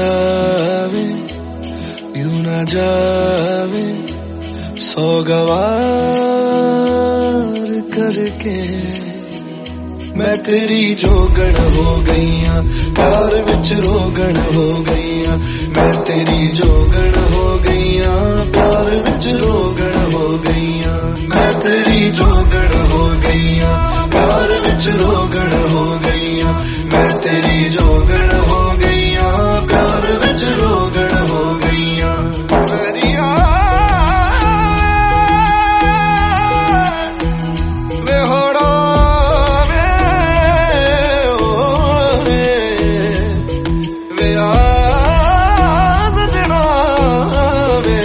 जावे यूं ना जावे सौगवार करके मैं तेरी जोगण हो गईया प्यार विच रोगण हो गईया मैं तेरी जोगण हो गईया प्यार विच रोगण हो गईया मैं तेरी जोगण हो गईया प्यार विच रोगण हो गईया मैं तेरी जोगण हो गईया प्यार विच रोगण हो गईया मेरिया वे होड़ा वे आज जना वे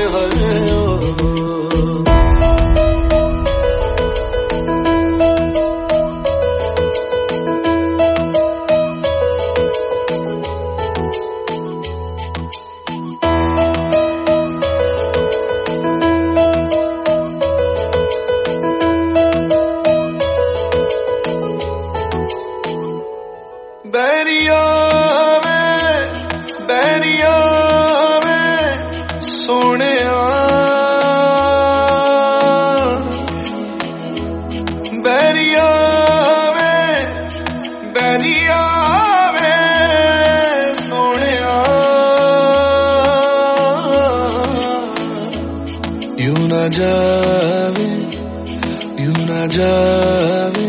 बैरिया में सोने बैरिया में सोने यूं ना जावे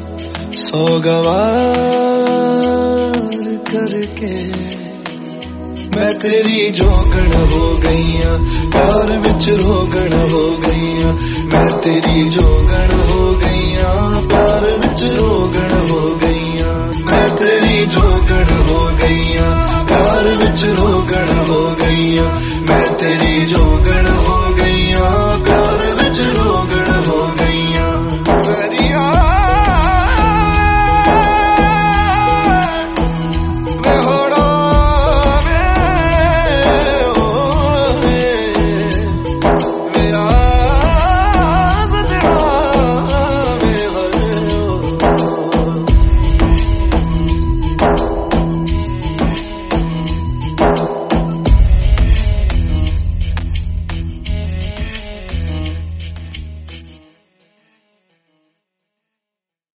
सौगवार करके मैं तेरी जोगण हो गईया प्यार विच रोगण हो गईया मैं तेरी जोगण हो गईया प्यार विच रोगण हो गईया मैं तेरी जोगण हो गईया प्यार विच रोगण हो गईया मैं तेरी जोगण हो गई